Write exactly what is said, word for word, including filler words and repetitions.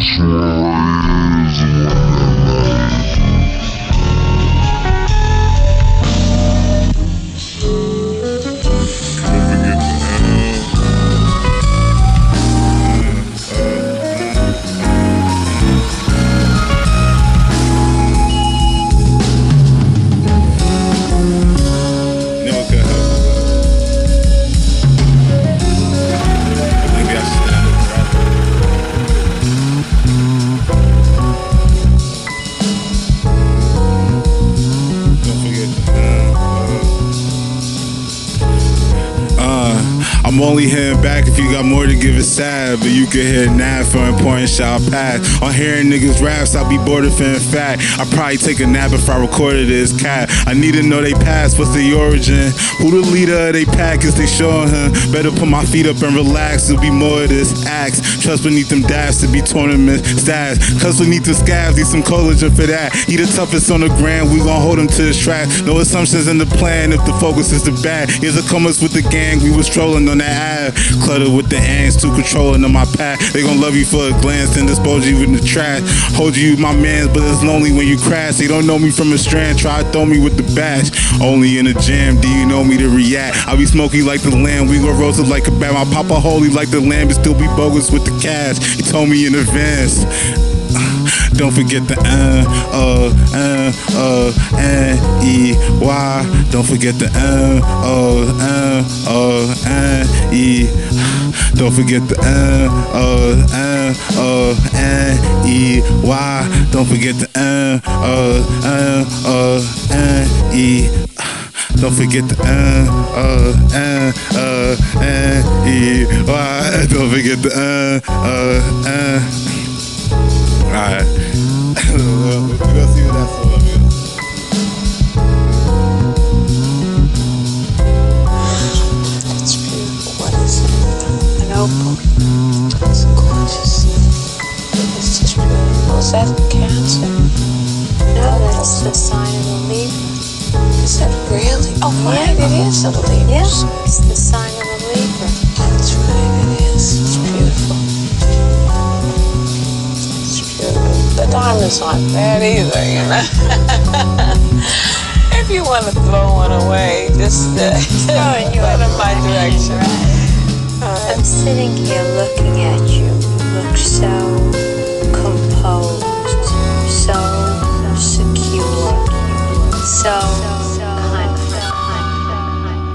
I'm only hitting back if you got more to give it sad, but you can hit nap for important shot pass. On hearing niggas raps, I'll be bored of feeling fat. I probably take a nap if I recorded this cat. I need to know they past, what's the origin? Who the leader of they pack is they showing him? Better put my feet up and relax, there'll be more of this axe. Trust beneath them dabs to be tournament stats. Cause beneath the scabs, need some collagen for that. He the toughest on the ground, we gon' hold him to his track. No assumptions in the plan if the focus is the bad. Here's a comers with the gang, we was strolling on that ave. Cluttered with the ants, too controlling on my path. They gon' love you for a glance and dispose you in the trash. Hold you my mans, but it's lonely when you crash. They don't know me from a strand, try to throw me with the bash. Only in the jam, do you know me to react? I be smoky like the lamb, we gon' roast it like a bat. My papa holy like the lamb, but still be bogus with the cash. He told me in advance. Don't forget the uh, uh, uh, uh, N, E, Y. Don't forget the uh, uh, uh, uh, N, E. Don't forget the uh, uh, uh, uh, N, E, Y. Don't forget the uh, uh, uh, uh, N, E. Don't forget the uh, uh, uh, uh, N, E, Y. Don't forget the uh, uh, uh. Alright. We're gonna see what that song is. It's beautiful. What is it? An opal. It's gorgeous. It's just beautiful. Is that Cancer? No, that's the sign of a Libra. Is that really? Oh, right, yeah. It is a Libra. Yeah, it's the sign of a Libra. That's right, it is. It's beautiful. The diamonds aren't bad either, you know. If you want to throw one away, just uh, put it in my direction. Right. I'm sitting here looking at you. You look so composed, so secure, so